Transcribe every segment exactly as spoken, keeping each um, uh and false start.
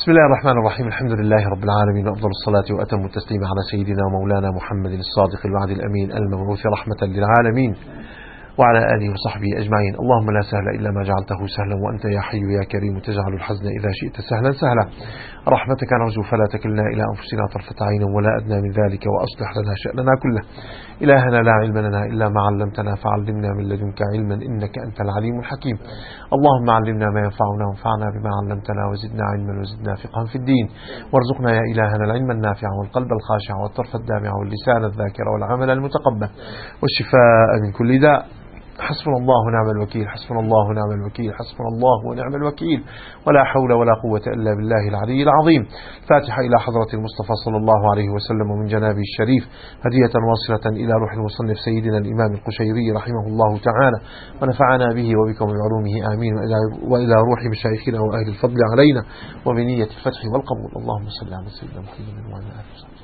بسم الله الرحمن الرحيم. الحمد لله رب العالمين، وأفضل الصلاة وأتم التسليم على سيدنا ومولانا محمد الصادق الوعد الأمين المبعوث رحمة للعالمين وعلى آله وصحبه أجمعين. اللهم لا سهل إلا ما جعلته سهلا، وأنت يا حي يا كريم تجعل الحزن إذا شئت سهلا سهلا. رحمتك نرجو فلا تكلنا إلى أنفسنا طرفة عين ولا أدنى من ذلك، وأصلح لنا شأننا كله. إلهنا لا علم لنا إلا ما علمتنا، فعلمنا من لدنك علما إنك أنت العليم الحكيم. اللهم علمنا ما ينفعنا وانفعنا بما علمتنا، وزدنا علما وزدنا فقها في الدين، وارزقنا يا إلهنا العلم النافع والقلب الخاشع والطرف الدامع واللسان الذاكر والعمل المتقبل والشفاء من كل داء. حسبنا الله ونعم الوكيل، حسبنا الله ونعم الوكيل، حسبنا الله ونعم الوكيل، ولا حول ولا قوة إلا بالله العلي العظيم. فاتحة إلى حضرة المصطفى صلى الله عليه وسلم ومن جنابه الشريف، هدية واصلة إلى روح المصنف سيدنا الإمام القشيري رحمه الله تعالى، ونفعنا به وبكم بعلومه آمين، وإلى روح مشايخنا وأهل الفضل علينا وبنية الفتح والقبول. اللهم صل على سيدنا محمد وعلى آله وصحبه.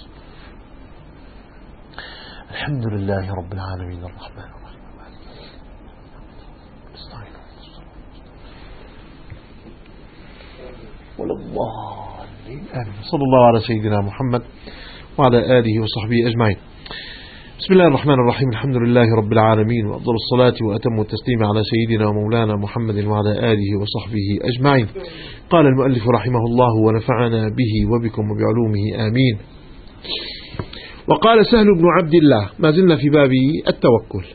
الحمد لله رب العالمين الرحمن الرحيم. ولا الضالين آمين. صلى الله على سيدنا محمد وعلى آله وصحبه أجمعين. بسم الله الرحمن الرحيم. الحمد لله رب العالمين، وأفضل الصلاة وأتم التسليم على سيدنا ومولانا محمد وعلى آله وصحبه أجمعين. قال المؤلف رحمه الله: ونفعنا به وبكم وبعلومه آمين. وقال سهل بن عبد الله، ما زلنا في باب التوكل.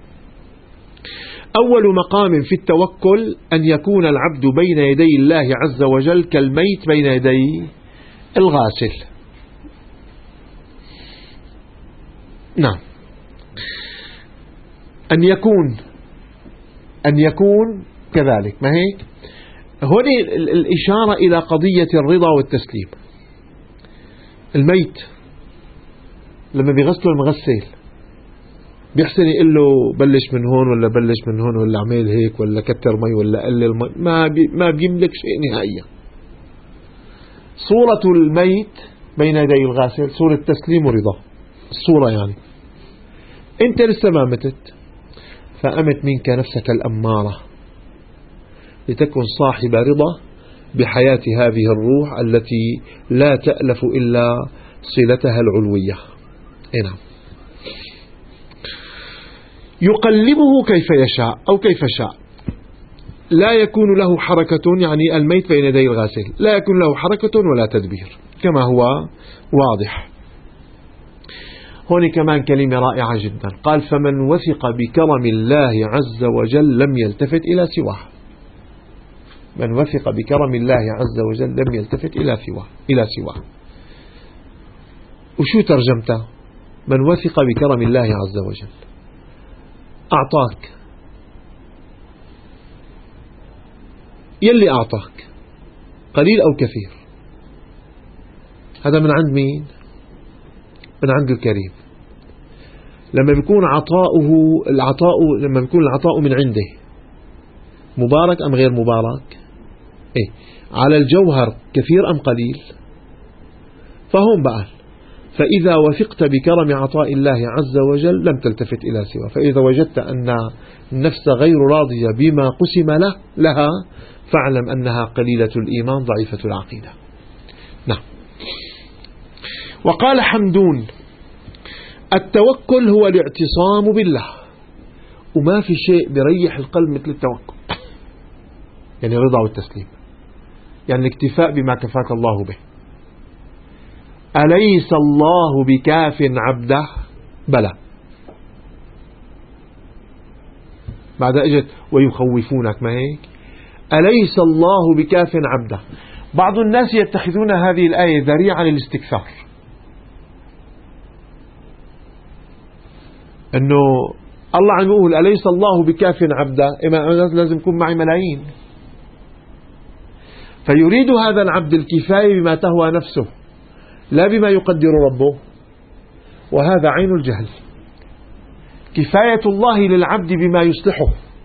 أول مقام في التوكل أن يكون العبد بين يدي الله عز وجل كالميت بين يدي الغاسل. نعم، أن يكون أن يكون كذلك. ما هيك؟ هنا الإشارة إلى قضية الرضا والتسليم. الميت لما بيغسله المغسل بيحسن يقول له بلش من هون ولا بلش من هون ولا اعمل هيك ولا كتر مي ولا قلل مي، ما بي ما بيملك شيء نهائيا. صورة الميت بين يدي الغاسل صورة تسليم ورضا. الصورة يعني انت لسه ما متت، فأمت منك نفسك الأمارة لتكن صاحب رضا بحياة هذه الروح التي لا تألف إلا صلتها العلوية. نعم. يقلبه كيف يشاء أو كيف شاء، لا يكون له حركة، يعني الميت بين يدي الغاسل لا يكون له حركة ولا تدبير كما هو واضح. هون كمان كلمة رائعة جدا، قال: فمن وثق بكرم الله عز وجل لم يلتفت إلى سواه. من وثق بكرم الله عز وجل لم يلتفت إلى سواه إلى سواه. وشو ترجمته؟ من وثق بكرم الله عز وجل، أعطاك، يلي أعطاك قليل أو كثير، هذا من عند مين؟ من عند الكريم. لما بيكون عطاؤه العطاء لما بيكون العطاء من عنده مبارك أم غير مبارك؟ إيه؟ على الجوهر كثير أم قليل؟ فهم بقى، فإذا وثقت بكرم عطاء الله عز وجل لم تلتفت إلى سواه. فإذا وجدت أن النفس غير راضية بما قسم له لها، فاعلم أنها قليلة الإيمان ضعيفة العقيدة. نعم. وقال حمدون: التوكل هو الاعتصام بالله، وما في شيء بريح القلب مثل التوكل، يعني الرضا والتسليم، يعني الاكتفاء بما كفاك الله به. أليس الله بكاف عبده؟ بلى. بعد اجت ويخوفونك، ما هيك؟ أليس الله بكاف عبده. بعض الناس يتخذون هذه الآية ذريعة للاستكثار، أنه الله عم يقول أليس الله بكاف عبده، إما لازم يكون معي ملايين، فيريد هذا العبد الكفاية بما تهوى نفسه لا بما يقدر ربه، وهذا عين الجهل. كفاية الله للعبد بما يصلحه.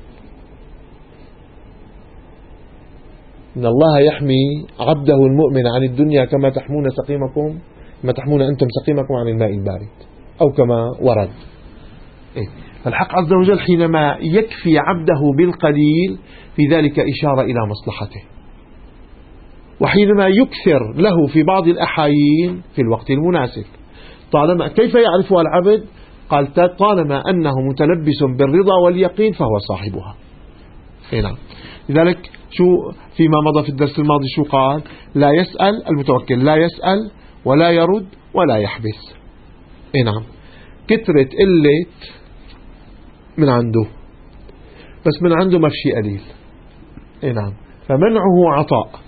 إن الله يحمي عبده المؤمن عن الدنيا كما تحمون سقيمكم كما تحمون أنتم سقيمكم عن الماء البارد، أو كما ورد. إيه؟ فالحق عز وجل حينما يكفي عبده بالقليل في ذلك إشارة إلى مصلحته. وحينما يكثر له في بعض الأحايين في الوقت المناسب. طالما كيف يعرفها العبد؟ قال طالما أنه متلبس بالرضا واليقين فهو صاحبها. نعم. لذلك شو فيما مضى في الدرس الماضي شو قال؟ لا يسأل المتوكل، لا يسأل ولا يرد ولا يحبس. نعم. كثرة قلة من عنده، بس من عنده ما في شيء قليل. نعم. فمنعه عطاء.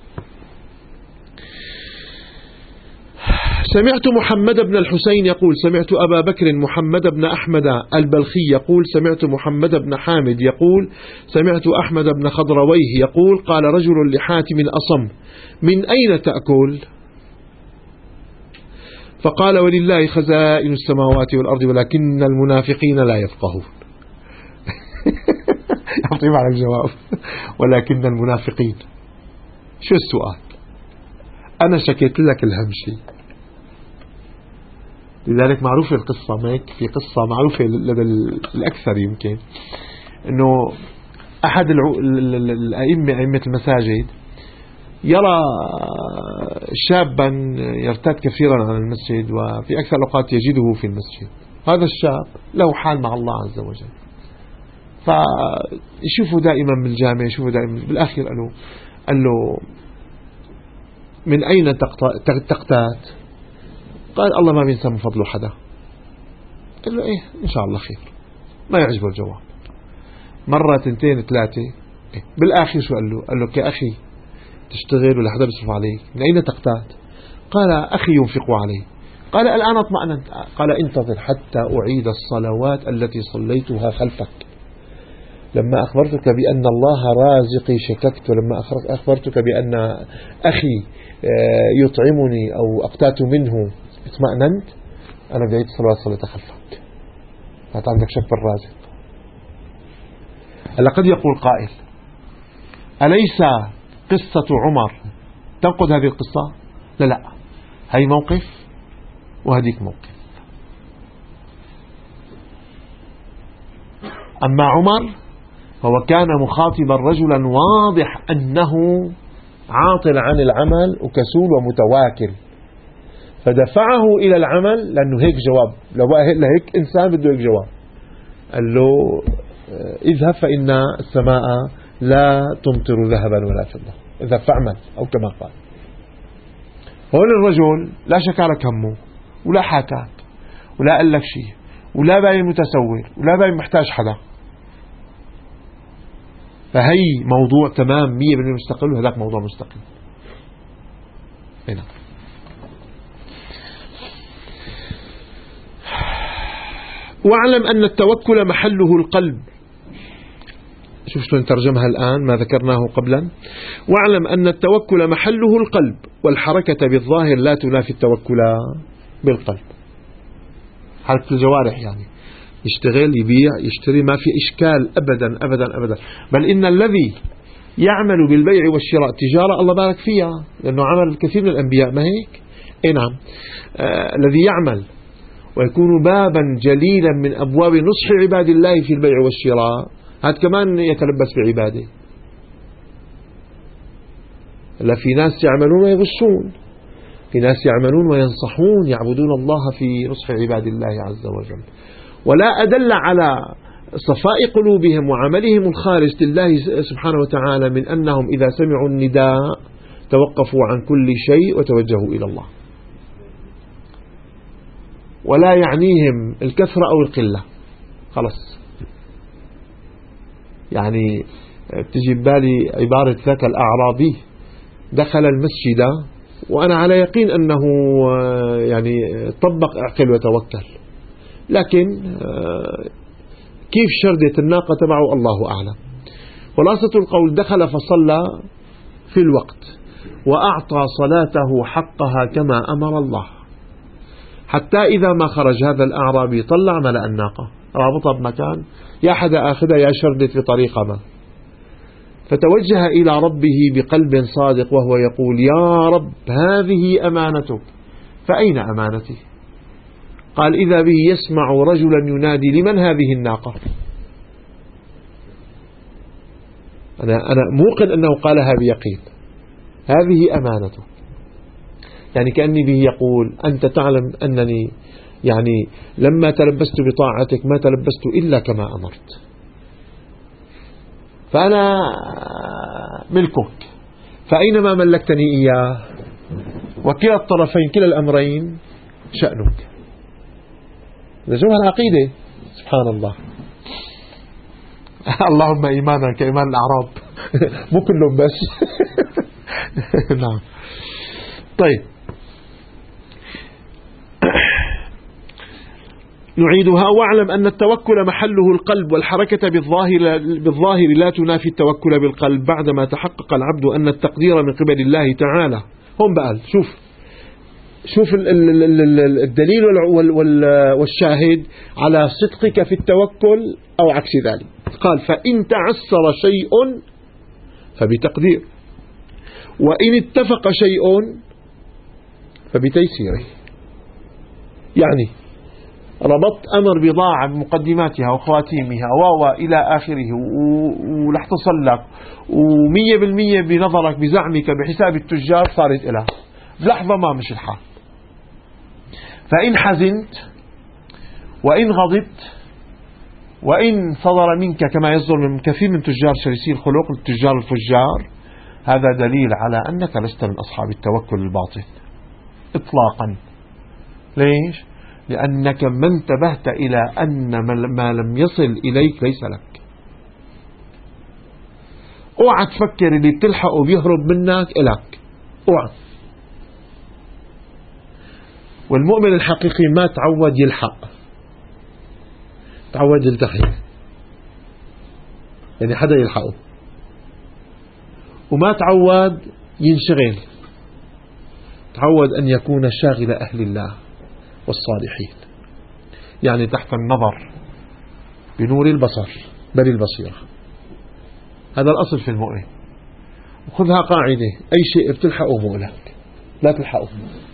سمعت محمد بن الحسين يقول سمعت أبا بكر محمد بن أحمد البلخي يقول سمعت محمد بن حامد يقول سمعت أحمد بن خضرويه يقول قال رجل لحاتم الأصم من أين تأكل؟ فقال ولله خزائن السماوات والأرض ولكن المنافقين لا يفقهون. يعطي على الجواب ولكن المنافقين. شو السؤال؟ أنا شكيت لك الهم شيء. لذلك معروفة القصة ميك في قصة معروفة لدى الأكثر يمكن أنه أحد الأئمة أئمة المساجد يرى شابا يرتاد كثيرا عن المسجد وفي أكثر الأوقات يجده في المسجد. هذا الشاب له حال مع الله عز وجل، فيشوفه دائما بالجامع، يشوفه دائما. بالآخر قال له قال له من أين تقتات؟ قال الله ما بينسى من فضله حدا. قال له إيه إن شاء الله خير. ما يعجبه الجواب. مرة تنتين ثلاثة إيه. بالآخر شو قال له؟ قال له كأخي تشتغل ولا حدا بيصرف عليك؟ من أين تقتات؟ قال أخي ينفق عليه. قال الآن اطمأننت. قال انتظر حتى أعيد الصلوات التي صليتها خلفك. لما أخبرتك بأن الله رازقي شككت، ولما أخبرتك بأن أخي يطعمني أو أقتات منه اطمأننت. أنا بعيد الصلوات صليتها خلفك. ما عندك شك بالرازق. هلا قد يقول قائل أليس قصة عمر تنقض هذه القصة؟ لا لا، هي موقف وهديك موقف. أما عمر هو كان مخاطبا رجلا واضح أنه عاطل عن العمل وكسول ومتواكل، فدفعه إلى العمل لأنه هيك جواب. لو هيك إنسان بده هيك جواب. قال له اذهب فإن السماء لا تمطر ذهبا ولا فضة، اذهب فاعمل أو كما قال. هون الرجل لا شكالك همه ولا حاكاك ولا قال لك شيء ولا باين متسول ولا باين محتاج حدا. فهي موضوع تمام مية بالمية مستقل، وهذاك موضوع مستقل. هنا واعلم أن التوكل محله القلب. شوف شلون نترجمها الآن ما ذكرناه قبلا. واعلم أن التوكل محله القلب والحركة بالظاهر لا تنافي التوكل بالقلب. حركة الجوارح يعني يشتغل يبيع يشتري ما في إشكال أبدا أبدا أبدا. بل إن الذي يعمل بالبيع والشراء تجارة الله بارك فيها، لأنه عمل الكثير من الأنبياء ما هيك؟ إيه نعم. آه الذي يعمل ويكون بابا جليلا من أبواب نصح عباد الله في البيع والشراء، هذا كمان يتلبس بعباده. لا في ناس يعملون ويغشون، في ناس يعملون وينصحون يعبدون الله في نصح عباد الله عز وجل. ولا أدل على صفاء قلوبهم وعملهم الخالص لله سبحانه وتعالى من أنهم إذا سمعوا النداء توقفوا عن كل شيء وتوجهوا إلى الله، ولا يعنيهم الكثرة أو القلة. خلص يعني بتجي ببالي عبارة ذاك الأعرابي دخل المسجد وأنا على يقين أنه يعني طبق اعقل وتوكل، لكن كيف شردت الناقة تبعه الله أعلم. خلاصة القول دخل فصلى في الوقت وأعطى صلاته حقها كما أمر الله، حتى إذا ما خرج هذا الأعرابي طلع ملأ الناقة رابطها بمكان يا حدا آخذها يا شردت بطريقة ما، فتوجه إلى ربه بقلب صادق وهو يقول يا رب هذه أمانتك فأين أمانتي؟ قال إذا به يسمع رجلا ينادي لمن هذه الناقة؟ أنا, أنا موقن أنه قالها بيقين، هذه أمانته. يعني كأني به يقول أنت تعلم أنني يعني لما تلبست بطاعتك ما تلبست إلا كما أمرت، فأنا ملكك، فأينما ملكتني إياه وكلا الطرفين كلا الأمرين شأنك. لجوها العقيدة سبحان الله. اللهم إيمانا كإيمان الأعراب مو كلهم بس. نعم. طيب نعيدها. واعلم أن التوكل محله القلب، والحركة بالظاهر, بالظاهر لا تنافي التوكل بالقلب بعدما تحقق العبد أن التقدير من قبل الله تعالى. هم بقى شوف شوف الدليل والشاهد على صدقك في التوكل أو عكس ذلك. قال فإن تعسر شيء فبتقدير، وإن اتفق شيء فبتيسيره. يعني ربطت أمر بضاعة بمقدماتها وخواتيمها و إلى آخره ولح تصل لك ومية بالمية بنظرك بزعمك بحساب التجار صارت إله بلحظة ما مش الحال. فإن حزنت وإن غضبت وإن صدر منك كما يصدر من كثير من تجار شرسي الخلق التجار الفجار، هذا دليل على أنك لست من أصحاب التوكل الباطل إطلاقا. ليش؟ لأنك ما انتبهت إلى أن ما لم يصل إليك ليس لك. اوعى تفكر اللي بتلحقه بيهرب منك إلك، اوعى. والمؤمن الحقيقي ما تعود يلحق، تعود يلتحق، يعني حدا يلحقه، وما تعود ينشغل، تعود أن يكون شاغل أهل الله والصالحين، يعني تحت النظر بنور البصر بل البصيرة. هذا الأصل في المؤمن. وخذها قاعدة، أي شيء بتلحقه مؤلك لا تلحقه.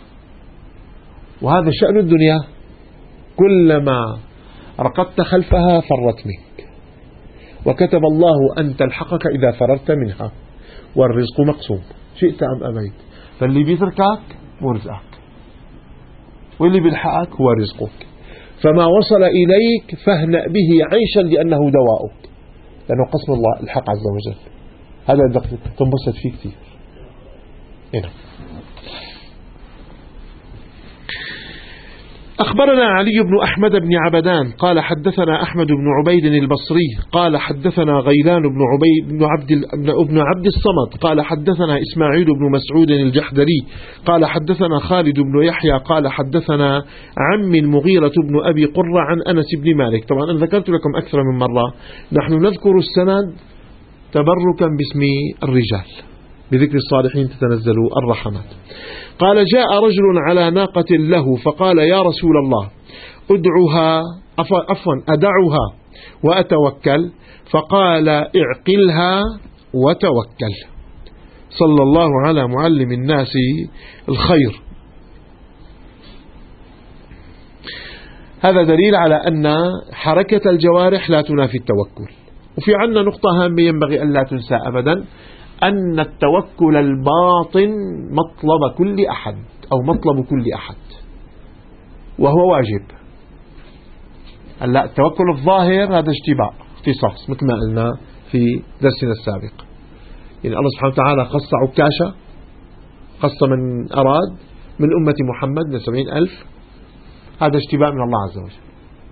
وهذا شأن الدنيا، كلما رقدت خلفها فرت منك، وكتب الله أن تلحقك إذا فررت منها، والرزق مقسوم شئت أم أبيت. فاللي بيتركك هو رزقك، واللي بيلحقك هو رزقك. فما وصل إليك فاهنأ به عيشا لأنه دواؤك، لأنه قسم الله الحق عز وجل. هذا بدك تنبسط فيه كثير. هنا أخبرنا علي بن أحمد بن عبدان قال حدثنا أحمد بن عبيد البصري قال حدثنا غيلان بن عبيد بن عبد ابن عبد الصمد قال حدثنا إسماعيل بن مسعود الجحدري قال حدثنا خالد بن يحيى قال حدثنا عمي المغيرة بن أبي قرة عن أنس بن مالك. طبعا أنا ذكرت لكم أكثر من مرة، نحن نذكر السند تبركا باسم الرجال، بذكر الصالحين تتنزل الرحمات. قال جاء رجل على ناقة له فقال يا رسول الله أدعها عفوا أدعها وأتوكل؟ فقال اعقلها وتوكل. صلى الله على معلم الناس الخير. هذا دليل على أن حركة الجوارح لا تنافي التوكل. وفي عنا نقطة هامة ينبغي أن لا تنسى أبدا، أن التوكل الباطن مطلب كل أحد أو مطلب كل أحد، وهو واجب. هلا التوكل الظاهر هذا اشتباع اختصاص مثل ما قلنا في درسنا السابق. يعني الله سبحانه وتعالى خص عكاشة، خص من أراد من أمة محمد من سبعين ألف، هذا اشتباع من الله عز وجل.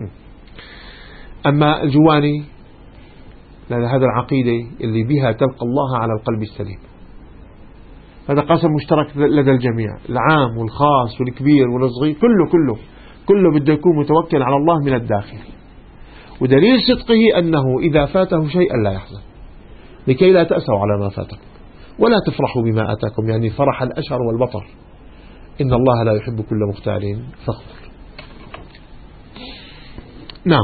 أما الجواني لأن هذا العقيدة اللي بها تلقى الله على القلب السليم، هذا قاسم مشترك لدى الجميع، العام والخاص والكبير والصغير، كله كله كله بده يكون متوكل على الله من الداخل. ودليل صدقه أنه إذا فاته شيئا لا يحزن، لكي لا تأسوا على ما فاتكم ولا تفرحوا بما أتاكم، يعني فرح الأشعر والبطر. إن الله لا يحب كل مختال فخور. نعم.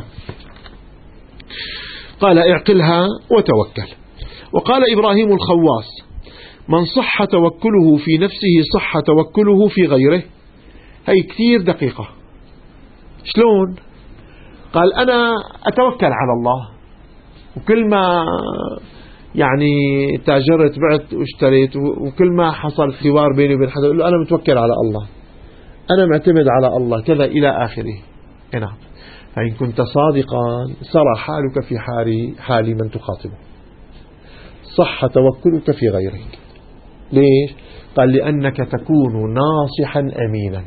قال اعقلها وتوكل. وقال إبراهيم الخواص من صح توكله في نفسه صح توكله في غيره. هي كثير دقيقة. شلون؟ قال أنا أتوكل على الله، وكل ما يعني تاجرت بعت واشتريت وكل ما حصل حوار بيني وبين حدا يقول له أنا متوكل على الله، أنا معتمد على الله كذا إلى آخره. نعم. فإن كنت صادقا سرى حالك في حال حال من تخاطبه، صح توكلك في غيرك. ليش؟ قال لأنك تكون ناصحا أمينا.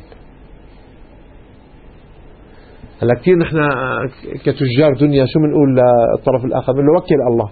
هلا كثير نحن كتجار دنيا شو بنقول للطرف الآخر؟ بنقول له وكل الله.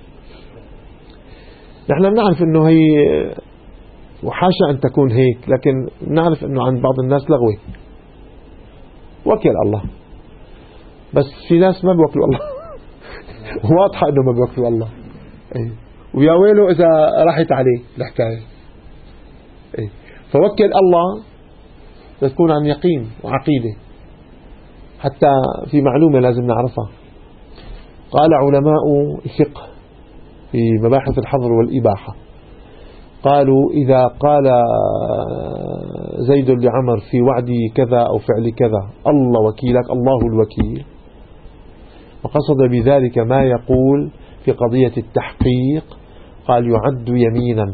نحن بنعرف انه هي وحاشا ان تكون هيك، لكن نعرف انه عند بعض الناس لغوي. وكل الله، بس في ناس ما بيوكلوا الله. واضحة انه ما بيوكلوا الله. ايه. ويا ويله اذا راحت عليه الحكاية. ايه. فوكل الله تكون عن يقين وعقيدة. حتى في معلومة لازم نعرفها، قال علماء الفقه في مباحث الحظر والإباحة، قالوا إذا قال زيد لعمر في وعدي كذا أو فعل كذا الله وكيلك، الله الوكيل، وقصد بذلك ما يقول في قضية التحقيق، قال يعد يمينا،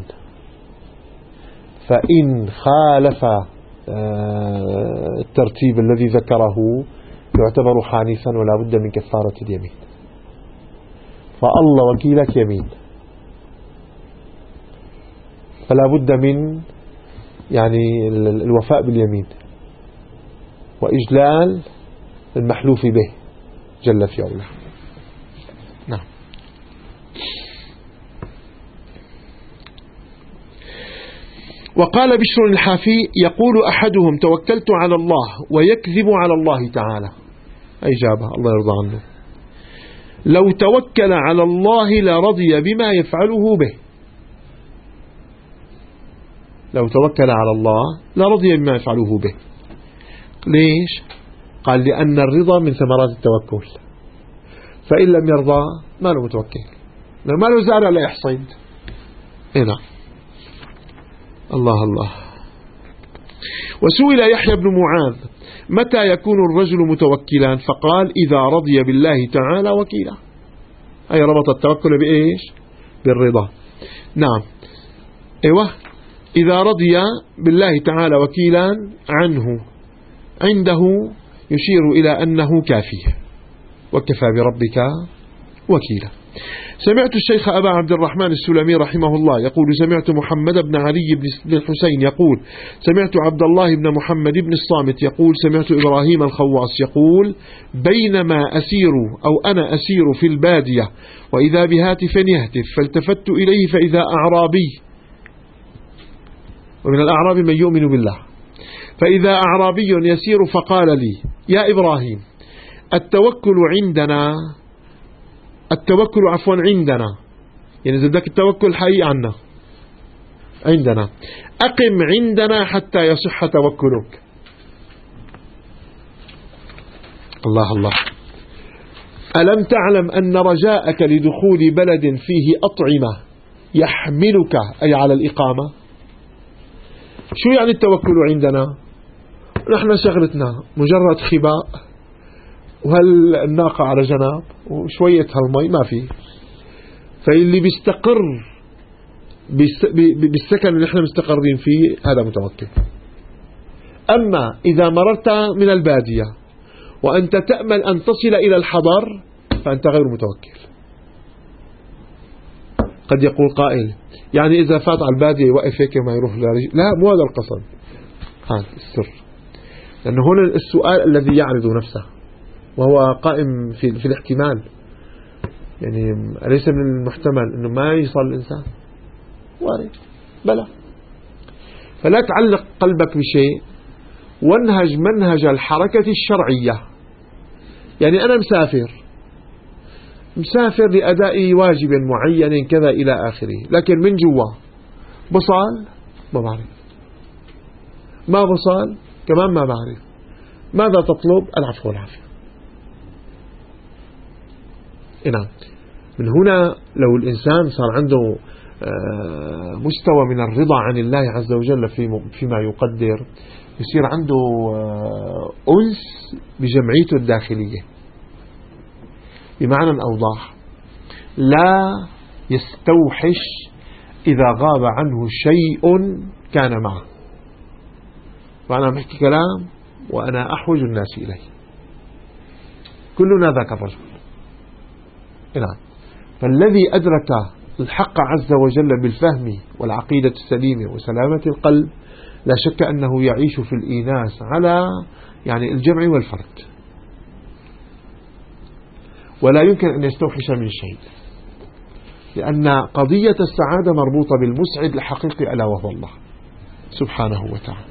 فإن خالف الترتيب الذي ذكره يعتبر حانثا ولا بد من كفارة اليمين. فالله وكيلك يمين، فلا بد من يعني الوفاء باليمين وإجلال المحلوف به جل في علاه. نعم. وقال بشر الحافي يقول أحدهم توكلت على الله ويكذب على الله تعالى. أجابة الله يرضى عنه. لو توكل على الله لرضي بما يفعله به. لو توكل على الله لرضي بما يفعله به. ليش؟ قال لأن الرضا من ثمرات التوكل، فإن لم يرضى ما له متوكل، ما له زارع لا يحصد. هنا الله الله. وسئل يحيى بن معاذ متى يكون الرجل متوكلا؟ فقال إذا رضي بالله تعالى وكيلا. أي ربط التوكل بإيش؟ بالرضا. نعم. أيوة. إذا رضي بالله تعالى وكيلا عنه عنده يشير إلى أنه كافيه، وكفى بربك وكيلا. سمعت الشيخ أبا عبد الرحمن السلمي رحمه الله يقول سمعت محمد بن علي بن الحسين يقول سمعت عبد الله بن محمد بن الصامت يقول سمعت إبراهيم الخواص يقول بينما أسير أو أنا أسير في البادية وإذا بهاتف يهتف فالتفت إليه فإذا أعرابي، ومن الأعراب من يؤمن بالله، فإذا أعرابي يسير فقال لي يا إبراهيم التوكل عندنا التوكل عفوا عندنا، يعني إذا بدك التوكل حقيقي عنا عندنا، أقم عندنا حتى يصح توكلك. الله الله. ألم تعلم أن رجاءك لدخول بلد فيه أطعمة يحملك أي على الإقامة؟ شو يعني التوكل عندنا؟ نحن شغلتنا مجرد خباء وهل الناقة على جناب وشوية هالمي ما في. فاللي بيستقر بالسكن اللي احنا مستقرين فيه هذا متوكل. أما إذا مررت من البادية وأنت تأمل أن تصل إلى الحضر فأنت غير متوكل. قد يقول قائل يعني إذا فات على البادية يوقف هيك ما يروح لرجل. لا، مو هذا القصد، هذا السر. لأنه هنا السؤال الذي يعرض نفسه وهو قائم في, في الاحتمال، يعني أليس من المحتمل أنه ما يصل الإنسان؟ وارد، بلى. فلا تعلق قلبك بشيء وانهج منهج الحركة الشرعية. يعني أنا مسافر مسافر لأداء واجب معين كذا إلى آخره، لكن من جوا بصال ما بعرف، ما بصال كمان ما بعرف، ماذا تطلب؟ العفو والعافية. نعم. من هنا لو الإنسان صار عنده مستوى من الرضا عن الله عز وجل فيما يقدر، يصير عنده أنس بجمعيته الداخلية. بمعنى أوضح، لا يستوحش إذا غاب عنه شيء كان معه. فأنا بحكي كلام وأنا أحوج الناس إليه، كلنا ذاك الرجل. نعم. فالذي أدرك الحق عز وجل بالفهم والعقيدة السليمة وسلامة القلب لا شك أنه يعيش في الإيناس على يعني الجمع والفرد، ولا يمكن أن يستوحش من شيء، لأن قضية السعادة مربوطة بالمسعد الحقيقي ألا وهو الله سبحانه وتعالى.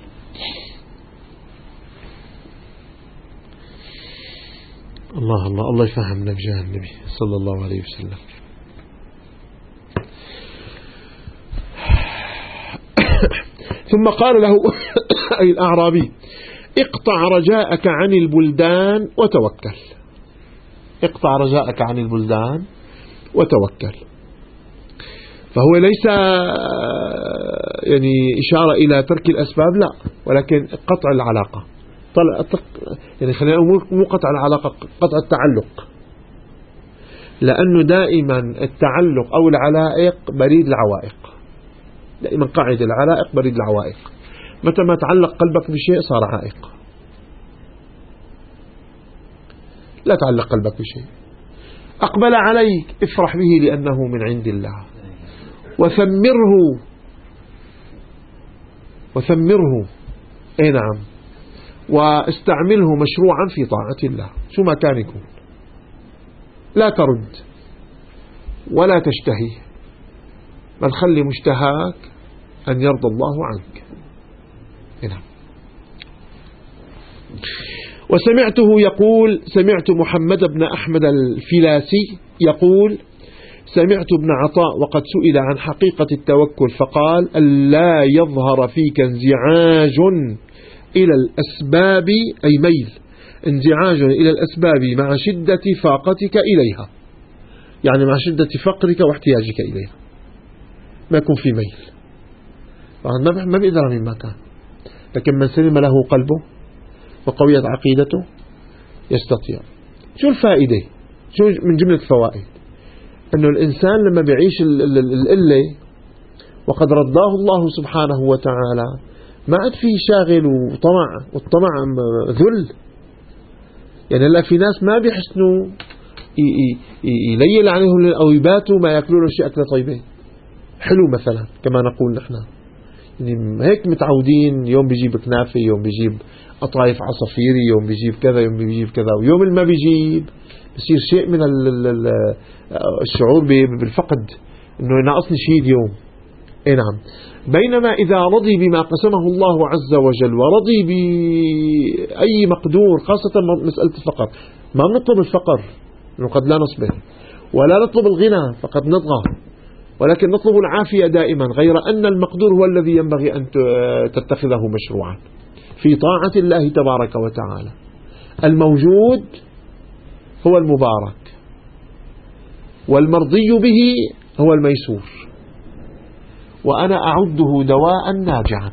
الله الله الله يفهمنا بجاه النبي صلى الله عليه وسلم. ثم قال له أي الأعرابي: اقطع رجاءك عن البلدان وتوكل. اقطع رجاءك عن البلدان وتوكل. فهو ليس يعني إشارة إلى ترك الأسباب، لا، ولكن قطع العلاقة. يعني خلينا نقول مو قطع العلاقة، قطع التعلق، لأنه دائما التعلق أو العلائق بريد العوائق. دائما قاعدة العلائق بريد العوائق. متى ما تعلق قلبك بشيء صار عائق. لا تعلق قلبك بشيء. أقبل عليك افرح به لأنه من عند الله، وثمره وثمره اي نعم، واستعمله مشروعا في طاعة الله شو ما كان يكون. لا ترد ولا تشتهي، بل خلي مشتهاك أن يرضى الله عنك. هنا. وسمعته يقول، سمعت محمد بن أحمد الفلاسي يقول: سمعت ابن عطاء وقد سئل عن حقيقة التوكل فقال: ألا يظهر فيك انزعاج إلى الأسباب، أي ميل، انزعاج إلى الأسباب مع شدة فاقتك إليها، يعني مع شدة فقرك واحتياجك إليها، ما يكون في ميل. ما بيقدر من مكان، لكن من سلم له قلبه وقويت عقيدته يستطيع. شو الفائدة؟ شو من جملة الفوائد؟ أنه الإنسان لما بيعيش القلة وقد رضاه الله سبحانه وتعالى ما عاد فيه شاغل وطمع، والطمع ذل. يعني هلا في ناس ما بيحسنوا يليل عليهم أو يباتوا ما يأكلون شيء أكلة طيبة حلو مثلا كما نقول نحن، يعني هيك متعودين، يوم بيجيب كنافة، يوم بيجيب قطايف عصافيري، يوم بيجيب كذا، يوم بيجيب كذا، ويوم اللي ما بيجيب بصير شيء من الشعور بالفقد، انه ناقصني شيء اليوم. اي نعم. بينما إذا رضي بما قسمه الله عز وجل ورضي بأي مقدور، خاصة مسألة الفقر، ما نطلب الفقر لأنه قد لا نصبر، ولا نطلب الغنى فقد نطغى، ولكن نطلب العافية دائما، غير أن المقدور هو الذي ينبغي أن تتخذه مشروعا في طاعة الله تبارك وتعالى. الموجود هو المبارك، والمرضي به هو الميسور، وأنا أعده دواء ناجعا،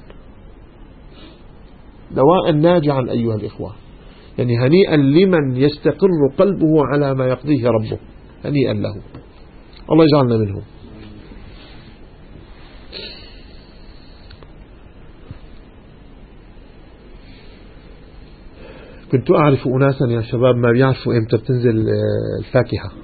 دواء ناجعا أيها الإخوة. يعني هنيئا لمن يستقر قلبه على ما يقضيه ربه، هنيئا له، الله يجعلنا منه. كنت أعرف أناسا يا شباب ما بيعرفوا إمتى بتنزل الفاكهة.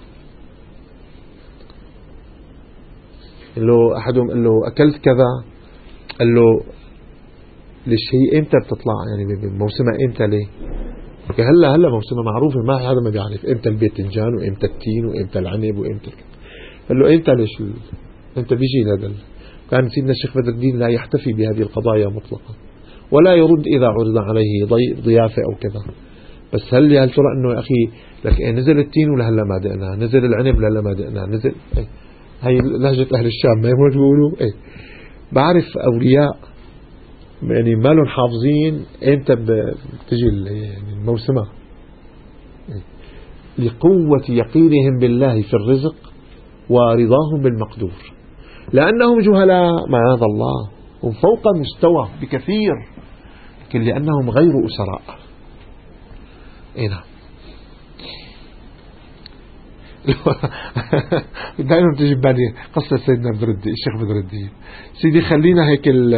قال له أحدهم، قال له أكلت كذا، قال له ليش هي إمتى بتطلع، يعني موسمها إمتى ليه؟ هلا هلا موسمها معروفة، ما هذا ما بيعرف إمتى الباذنجان وإمتى التين وإمتى العنب وإمتى. قال له إمتى ليش إمتى بيجي هذا. كان سيدنا الشيخ بدر الدين لا يحتفي بهذه القضايا مطلقا، ولا يرد إذا عرض عليه ضيافة أو كذا. بس هل هل ترى أنه أخي لك إيه نزل التين ولا هلا ما دقنا، نزل العنب ولا ما دقنا، نزل إيه. هاي لهجة أهل الشام ما يقولوا إيه. بعرف أولياء يعني ما لهم حافظين إمتى بتجي يعني الموسمة، إيه. لقوة يقينهم بالله في الرزق ورضاهم بالمقدور، لأنهم جهلاء معاذ الله، هم فوق المستوى بكثير، لكن لأنهم غير أسراء. إيه نعم. دائما تجي ببالي قصة سيدنا بدر الدين الشيخ بدر الدين. سيدي خلينا هيك ال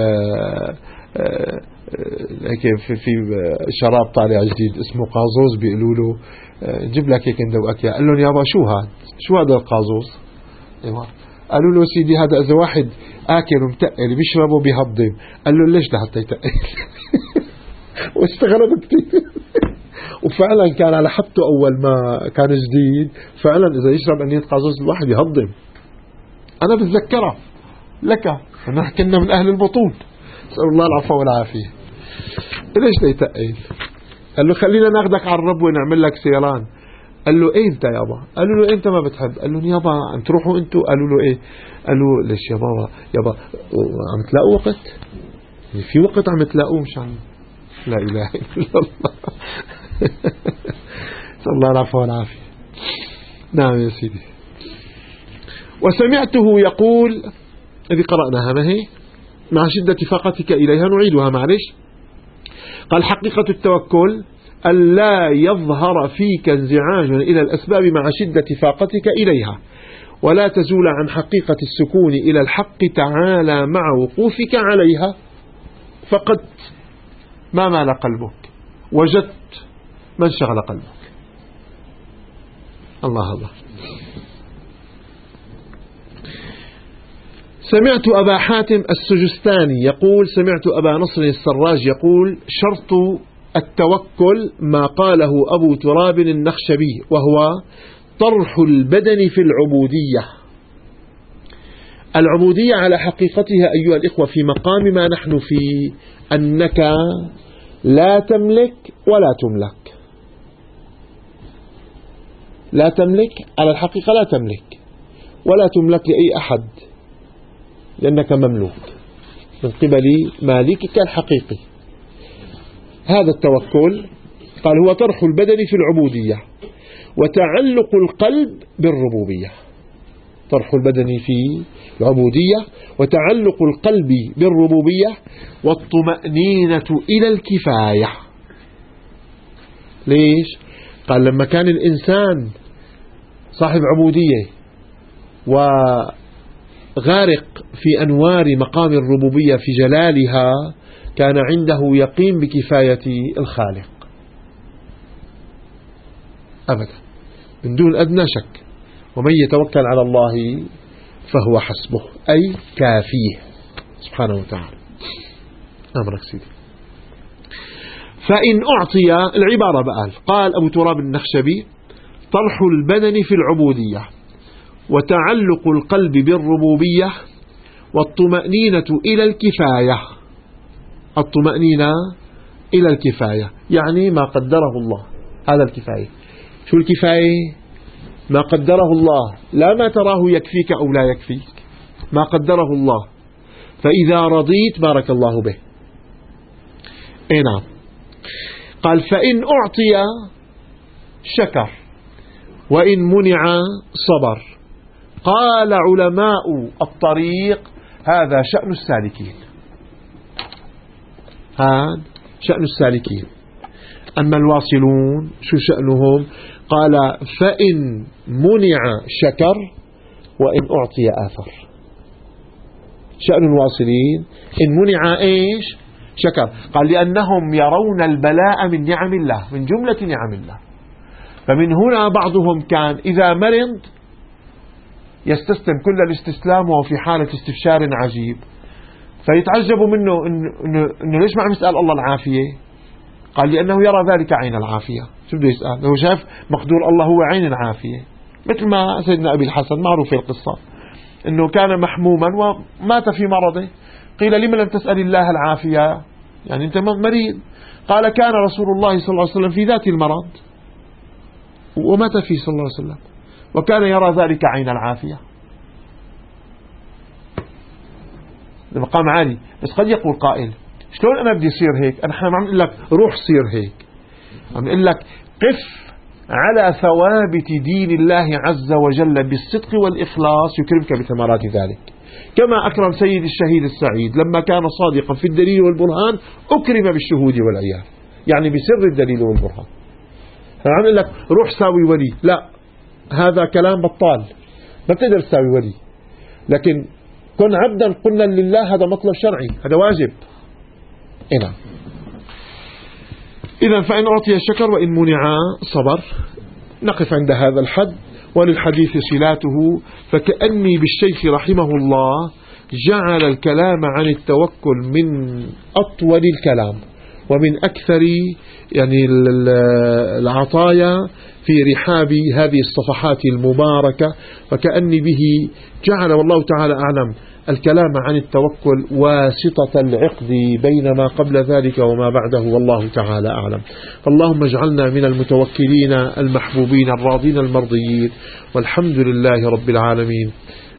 هيك في, في شراب طالع جديد اسمه قازوز بيقولوا له جيب لك هيك ندوقك اياه. قال لهم يابا شو هاد؟ شو هذا القازوز؟ ايوه. قالوا له سيدي هذا اذا واحد اكل ومتقل بيشربه بيهضم. قال له ليش لحتى يتقل؟ واستغرب كثير. وفعلا كان على حبته اول ما كان جديد فعلا اذا يشرب انية قازوز الواحد يهضم. انا بتذكرها لك نحن كنا من اهل البطون نسأل الله العفو والعافية. ليش ليتقل؟ قال له خلينا ناخدك على الربوة نعمل لك سيران. قال له ايه انت يابا؟ قالوا له انت ما بتحب؟ قال له يابا عم تروحوا انتوا؟ قالوا له ايه؟ قالوا ليش يا بابا؟ يابا عم تلاقوا وقت؟ يعني في وقت عم تلاقوه مشان لا اله الا الله. نسأل الله العفو والعافية. نعم يا سيدي. وسمعته يقول الذي قرأناها ما هي مع شدة فاقتك إليها نعيدها معلش. قال حقيقة التوكل ألا يظهر فيك انزعاج إلى الأسباب مع شدة فاقتك إليها ولا تزول عن حقيقة السكون إلى الحق تعالى مع وقوفك عليها. فقد ما مال قلبك وجدت من شغل قلبك. الله الله. سمعت أبا حاتم السجستاني يقول سمعت أبا نصر السراج يقول شرط التوكل ما قاله أبو تراب النخشبي وهو طرح البدن في العبودية. العبودية على حقيقتها أيها الإخوة في مقام ما نحن فيه أنك لا تملك ولا تملك. لا تملك على الحقيقة لا تملك ولا تملك لأي أحد لأنك مملوك من قبل مالكك الحقيقي. هذا التوكل قال هو طرح البدن في العبودية وتعلق القلب بالربوبية. طرح البدن في العبودية وتعلق القلب بالربوبية والطمأنينة إلى الكفاية. ليش؟ قال لما كان الإنسان صاحب عبودية وغارق في أنوار مقام الربوبية في جلالها كان عنده يقين بكفاية الخالق أبدا من دون أدنى شك. ومن يتوكل على الله فهو حسبه أي كافيه سبحانه وتعالى. أمرك سيدي. فإن أعطي العبارة بقال قال أبو تراب النخشبي طرح البدن في العبودية وتعلق القلب بالربوبية والطمأنينة إلى الكفاية. الطمأنينة إلى الكفاية يعني ما قدره الله. هذا الكفاية. شو الكفاية؟ ما قدره الله لا ما تراه يكفيك أو لا يكفيك. ما قدره الله فإذا رضيت بارك الله به. اي نعم. قال فإن أعطي شكر وإن منع صبر. قال علماء الطريق هذا شأن السالكين. هذا شأن السالكين. أما الواصلون شو شأنهم؟ قال فإن منع شكر وإن أعطي آثر. شأن الواصلين إن منع إيش؟ شكر. قال لأنهم يرون البلاء من نعم الله من جملة نعم الله. فمن هنا بعضهم كان إذا مرض يستسلم كل الاستسلام وهو في حالة استفشار عجيب فيتعجبوا منه إنه, إنه, إنه ليش ما عم يسأل الله العافية؟ قال لأنه يرى ذلك عين العافية. شو بده يسأل؟ هو شاف مقدور الله هو عين العافية. مثل ما سيدنا أبي الحسن معروف في القصة إنه كان محموما ومات في مرضه. قيل لما لم تسأل الله العافية؟ يعني أنت مريض. قال كان رسول الله صلى الله عليه وسلم في ذات المرض ومات فيه صلى الله عليه وسلم وكان يرى ذلك عين العافية. المقام عالي. بس قد يقول قائل شلون أنا بدي يصير هيك؟ أنا عم نقول لك روح صير هيك. عم نقول لك قف على ثوابت دين الله عز وجل بالصدق والإخلاص يكرمك بثمرات ذلك. كما أكرم سيد الشهيد السعيد لما كان صادقا في الدليل والبرهان أكرم بالشهود والعيان. يعني بسر الدليل والبرهان. عم نقول لك روح ساوي ولي. لا هذا كلام بطال، ما بتقدر تساوي ولي. لكن كن عبدا قلنا لله هذا مطلب شرعي، هذا واجب. إذا إذا فإن أعطي شكر وإن منع صبر. نقف عند هذا الحد، وللحديث صلاته. فكأني بالشيخ رحمه الله جعل الكلام عن التوكل من أطول الكلام ومن أكثر يعني العطايا في رحاب هذه الصفحات المباركة. فكأني به جعل والله تعالى أعلم الكلام عن التوكل واسطة العقد بين ما قبل ذلك وما بعده، والله تعالى أعلم. فاللهم اجعلنا من المتوكلين المحبوبين الراضين المرضيين، والحمد لله رب العالمين.